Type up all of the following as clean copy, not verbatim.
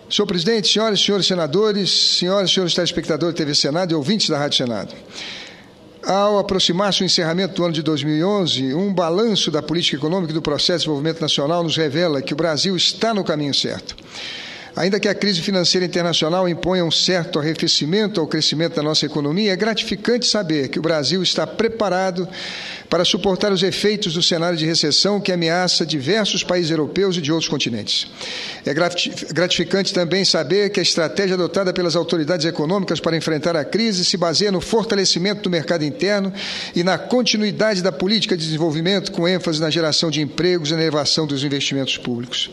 Senhor presidente, senhoras e senhores senadores, senhoras e senhores telespectadores da TV Senado e ouvintes da Rádio Senado. Ao aproximar-se o encerramento do ano de 2011, um balanço da política econômica e do processo de desenvolvimento nacional nos revela que o Brasil está no caminho certo. Ainda que a crise financeira internacional imponha um certo arrefecimento ao crescimento da nossa economia, é gratificante saber que o Brasil está preparado para suportar os efeitos do cenário de recessão que ameaça diversos países europeus e de outros continentes. É gratificante também saber que a estratégia adotada pelas autoridades econômicas para enfrentar a crise se baseia no fortalecimento do mercado interno e na continuidade da política de desenvolvimento, com ênfase na geração de empregos e na elevação dos investimentos públicos.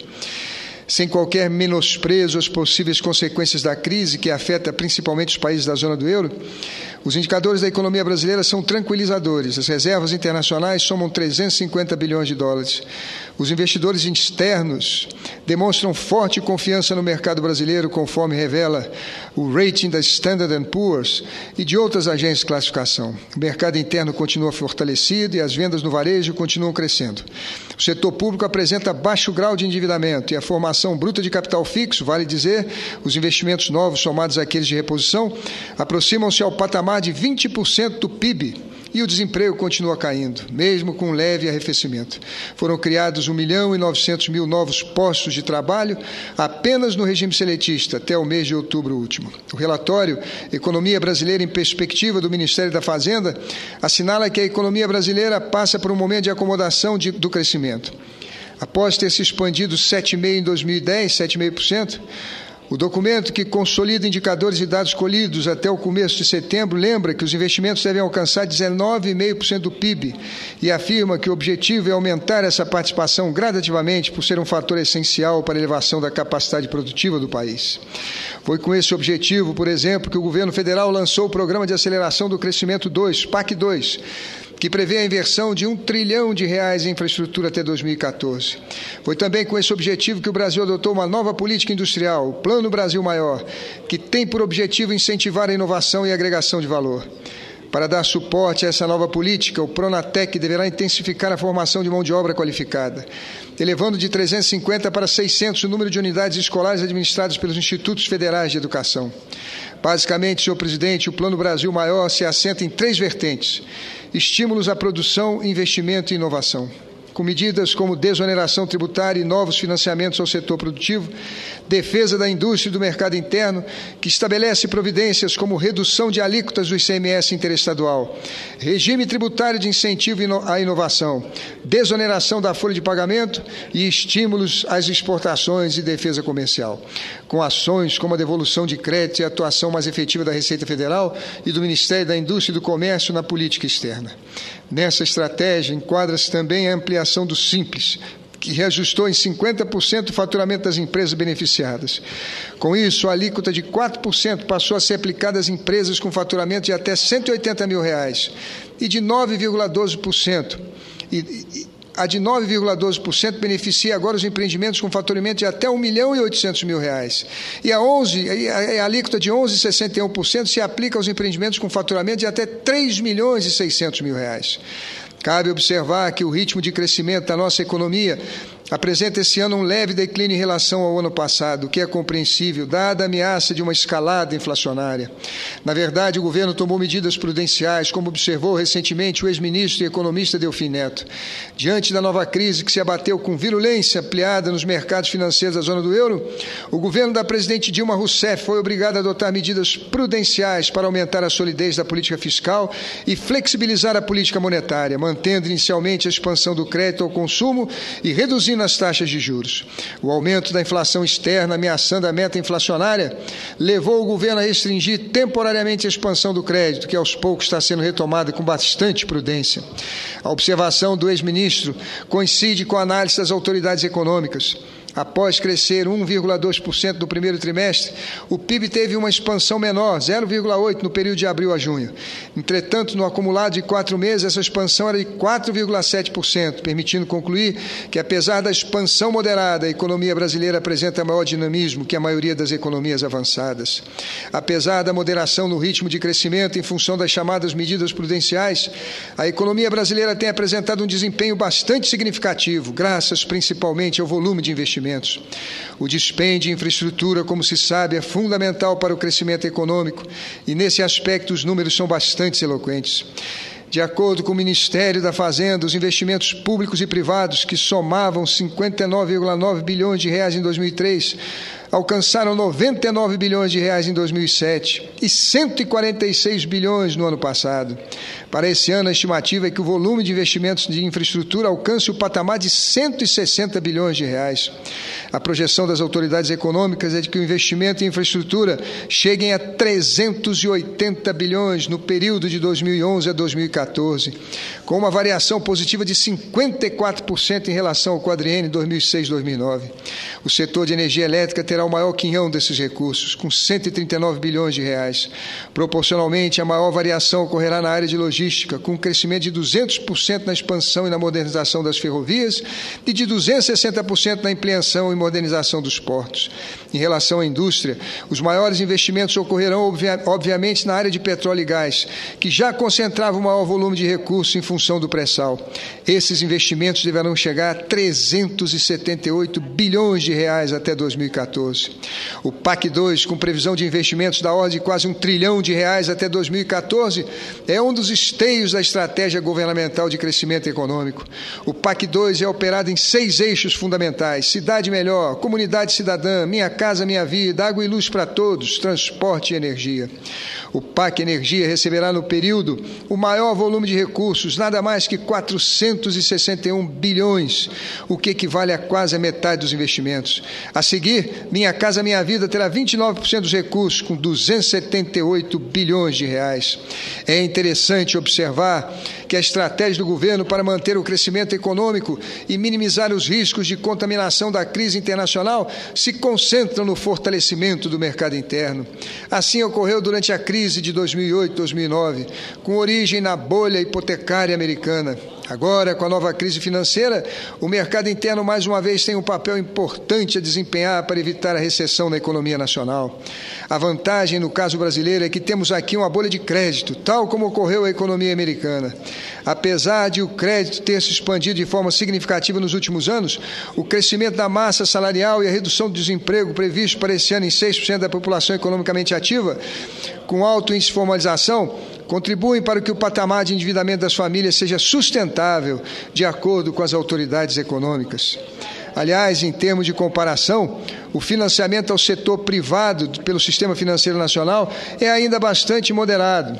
Sem qualquer menosprezo às possíveis consequências da crise, que afeta principalmente os países da zona do euro, os indicadores da economia brasileira são tranquilizadores. As reservas internacionais somam 350 bilhões de dólares. Os investidores externos demonstram forte confiança no mercado brasileiro, conforme revela o rating da Standard & Poor's e de outras agências de classificação. O mercado interno continua fortalecido e as vendas no varejo continuam crescendo. O setor público apresenta baixo grau de endividamento e a formação bruta de capital fixo, vale dizer, os investimentos novos somados àqueles de reposição, aproximam-se ao patamar de 20% do PIB. E o desemprego continua caindo, mesmo com um leve arrefecimento. Foram criados 1.900.000 novos postos de trabalho apenas no regime seletista, até o mês de outubro último. O relatório Economia Brasileira em Perspectiva do Ministério da Fazenda assinala que a economia brasileira passa por um momento de acomodação do crescimento. Após ter se expandido 7,5% em 2010, 7,5%, o documento, que consolida indicadores e dados colhidos até o começo de setembro, lembra que os investimentos devem alcançar 19,5% do PIB e afirma que o objetivo é aumentar essa participação gradativamente por ser um fator essencial para a elevação da capacidade produtiva do país. Foi com esse objetivo, por exemplo, que o governo federal lançou o Programa de Aceleração do Crescimento 2, PAC 2, que prevê a inversão de R$1 trilhão em infraestrutura até 2014. Foi também com esse objetivo que o Brasil adotou uma nova política industrial, o Plano Brasil Maior, que tem por objetivo incentivar a inovação e a agregação de valor. Para dar suporte a essa nova política, o Pronatec deverá intensificar a formação de mão de obra qualificada, elevando de 350 para 600 o número de unidades escolares administradas pelos Institutos Federais de Educação. Basicamente, senhor presidente, o Plano Brasil Maior se assenta em 3 vertentes: estímulos à produção, investimento e inovação, com medidas como desoneração tributária e novos financiamentos ao setor produtivo, defesa da indústria e do mercado interno, que estabelece providências como redução de alíquotas do ICMS interestadual, regime tributário de incentivo à inovação, desoneração da folha de pagamento e estímulos às exportações e defesa comercial, com ações como a devolução de crédito e a atuação mais efetiva da Receita Federal e do Ministério da Indústria e do Comércio na política externa. Nessa estratégia, enquadra-se também a ampliação do Simples, que reajustou em 50% o faturamento das empresas beneficiadas. Com isso, a alíquota de 4% passou a ser aplicada às empresas com faturamento de até R$180 mil e de 9,12%. A de 9,12% beneficia agora os empreendimentos com faturamento de até R$1.800.000. E a alíquota de 11,61% se aplica aos empreendimentos com faturamento de até R$3.600.000. Cabe observar que o ritmo de crescimento da nossa economia apresenta esse ano um leve declínio em relação ao ano passado, o que é compreensível, dada a ameaça de uma escalada inflacionária. Na verdade, o governo tomou medidas prudenciais, como observou recentemente o ex-ministro e economista Delfim Neto. Diante da nova crise que se abateu com virulência ampliada nos mercados financeiros da zona do euro, o governo da presidente Dilma Rousseff foi obrigado a adotar medidas prudenciais para aumentar a solidez da política fiscal e flexibilizar a política monetária, mantendo inicialmente a expansão do crédito ao consumo e reduzindo as taxas de juros. O aumento da inflação externa, ameaçando a meta inflacionária, levou o governo a restringir temporariamente a expansão do crédito, que aos poucos está sendo retomada com bastante prudência. A observação do ex-ministro coincide com a análise das autoridades econômicas. Após crescer 1,2% no primeiro trimestre, o PIB teve uma expansão menor, 0,8% no período de abril a junho. Entretanto, no acumulado de 4 meses, essa expansão era de 4,7%, permitindo concluir que, apesar da expansão moderada, a economia brasileira apresenta maior dinamismo que a maioria das economias avançadas. Apesar da moderação no ritmo de crescimento em função das chamadas medidas prudenciais, a economia brasileira tem apresentado um desempenho bastante significativo, graças principalmente ao volume de investimento. investimentos. O dispêndio em infraestrutura, como se sabe, é fundamental para o crescimento econômico e, nesse aspecto, os números são bastante eloquentes. De acordo com o Ministério da Fazenda, os investimentos públicos e privados, que somavam 59,9 bilhões de reais em 2003, alcançaram 99 bilhões de reais em 2007 e 146 bilhões no ano passado. Para esse ano, a estimativa é que o volume de investimentos de infraestrutura alcance o patamar de 160 bilhões de reais. A projeção das autoridades econômicas é de que o investimento em infraestrutura chegue a 380 bilhões no período de 2011 a 2014, com uma variação positiva de 54% em relação ao quadriênio 2006-2009. O setor de energia elétrica terá o maior quinhão desses recursos, com 139 bilhões de reais. Proporcionalmente, a maior variação ocorrerá na área de logística, com um crescimento de 200% na expansão e na modernização das ferrovias e de 260% na ampliação e modernização dos portos. Em relação à indústria, os maiores investimentos ocorrerão, obviamente, na área de petróleo e gás, que já concentrava o maior volume de recursos em função do pré-sal. Esses investimentos deverão chegar a 378 bilhões de reais até 2014. O PAC 2, com previsão de investimentos da ordem de quase R$1 trilhão até 2014, é um dos esteios da estratégia governamental de crescimento econômico. O PAC 2 é operado em 6 eixos fundamentais: cidade melhor, comunidade cidadã, minha casa, minha vida, água e luz para todos, transporte e energia. O PAC Energia receberá no período o maior volume de recursos, nada mais que 461 bilhões, o que equivale a quase a metade dos investimentos. A seguir, Minha Casa Minha Vida terá 29% dos recursos, com 278 bilhões de reais. É interessante observar que a estratégia do governo para manter o crescimento econômico e minimizar os riscos de contaminação da crise internacional se concentra no fortalecimento do mercado interno. Assim ocorreu durante a crise de 2008-2009, com origem na bolha hipotecária americana. Agora, com a nova crise financeira, o mercado interno mais uma vez tem um papel importante a desempenhar para evitar a recessão na economia nacional. A vantagem, no caso brasileiro, é que temos aqui uma bolha de crédito, tal como ocorreu à economia americana. Apesar de o crédito ter se expandido de forma significativa nos últimos anos, o crescimento da massa salarial e a redução do desemprego previsto para esse ano em 6% da população economicamente ativa, com alto índice de formalização, contribuem para que o patamar de endividamento das famílias seja sustentável, de acordo com as autoridades econômicas. Aliás, em termos de comparação, o financiamento ao setor privado pelo Sistema Financeiro Nacional é ainda bastante moderado,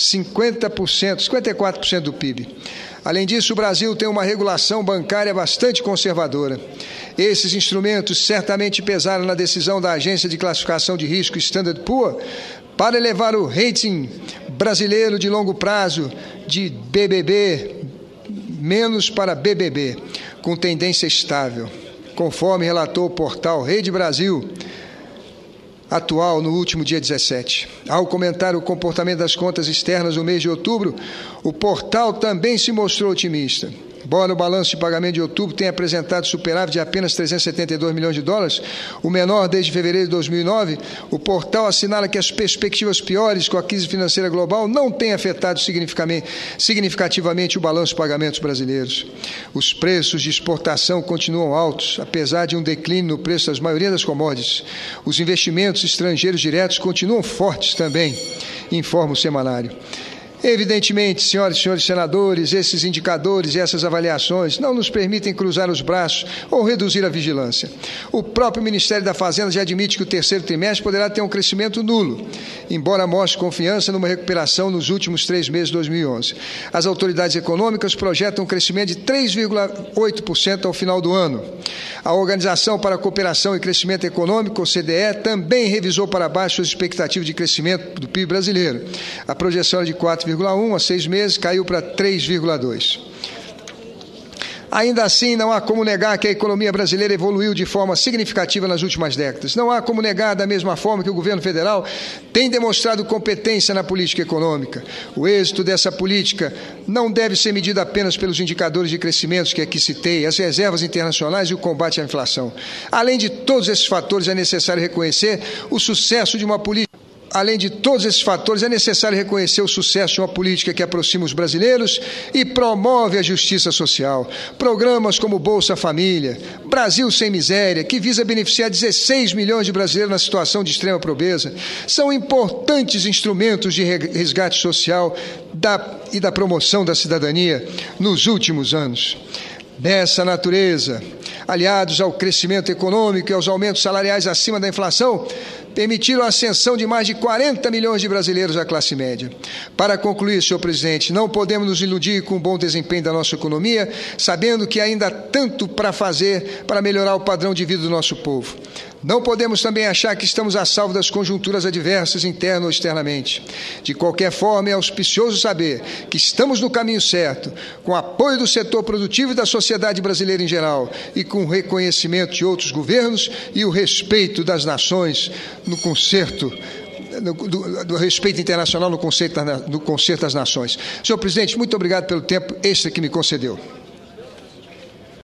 54% do PIB. Além disso, o Brasil tem uma regulação bancária bastante conservadora. Esses instrumentos certamente pesaram na decisão da Agência de Classificação de Risco Standard & Poor's para elevar o rating brasileiro de longo prazo de BBB- para BBB, com tendência estável, conforme relatou o portal Rede Brasil Atual no último dia 17. Ao comentar o comportamento das contas externas no mês de outubro, o portal também se mostrou otimista. Embora o balanço de pagamento de outubro tenha apresentado superávit de apenas 372 milhões de dólares, o menor desde fevereiro de 2009, o portal assinala que as perspectivas piores com a crise financeira global não têm afetado significativamente o balanço de pagamentos brasileiros. Os preços de exportação continuam altos, apesar de um declínio no preço das maioria das commodities. Os investimentos estrangeiros diretos continuam fortes também, informa o semanário. Evidentemente, senhoras e senhores senadores, esses indicadores e essas avaliações não nos permitem cruzar os braços ou reduzir a vigilância. O próprio Ministério da Fazenda já admite que o terceiro trimestre poderá ter um crescimento nulo, embora mostre confiança numa recuperação nos últimos 3 meses de 2011. As autoridades econômicas projetam um crescimento de 3,8% ao final do ano. A Organização para a Cooperação e Crescimento Econômico, OCDE, também revisou para baixo as expectativas de crescimento do PIB brasileiro. A projeção era de 4,1 a 6 meses, caiu para 3,2. Ainda assim, não há como negar que a economia brasileira evoluiu de forma significativa nas últimas décadas. Não há como negar, da mesma forma que o governo federal tem demonstrado competência na política econômica. O êxito dessa política não deve ser medido apenas pelos indicadores de crescimento que aqui citei, as reservas internacionais e o combate à inflação. Além de todos esses fatores, é necessário reconhecer o sucesso de uma política. além de todos esses fatores, é necessário reconhecer o sucesso de uma política que aproxima os brasileiros e promove a justiça social. Programas como Bolsa Família, Brasil Sem Miséria, que visa beneficiar 16 milhões de brasileiros na situação de extrema pobreza, são importantes instrumentos de resgate social e da promoção da cidadania nos últimos anos. Dessa natureza, aliados ao crescimento econômico e aos aumentos salariais acima da inflação, permitiram a ascensão de mais de 40 milhões de brasileiros à classe média. Para concluir, senhor presidente, não podemos nos iludir com o bom desempenho da nossa economia, sabendo que ainda há tanto para fazer para melhorar o padrão de vida do nosso povo. Não podemos também achar que estamos a salvo das conjunturas adversas, interna ou externamente. De qualquer forma, é auspicioso saber que estamos no caminho certo, com o apoio do setor produtivo e da sociedade brasileira em geral, e com o reconhecimento de outros governos e o respeito das nações no concerto, do respeito internacional no concerto das nações. Senhor presidente, muito obrigado pelo tempo extra que me concedeu.